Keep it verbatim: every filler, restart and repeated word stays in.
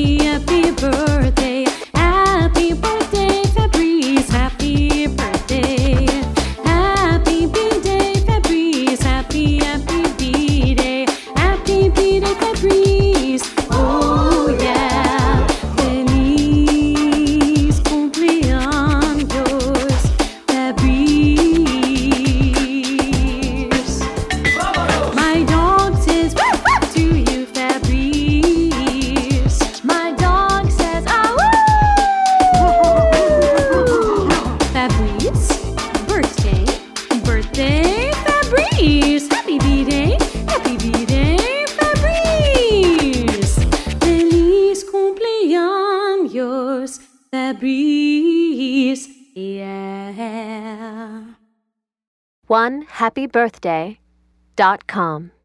happy, happy birthday. Happy birthday, Fabrice. Happy birthday. Happy B-Day, Fabrice. Happy, happy B-Day. Happy B-Day, Fabrice. Oh yeah. Feliz cumpleaños, Fabrice. My dog says woof woof to you, Fabrice. My dog says ah woo. Fabrice, birthday, birthday, Fabrice. Happy B-Day, happy B-Day, Fabrice. Feliz cumpleaños, Fabrice. Yeah. one happy birthday dot com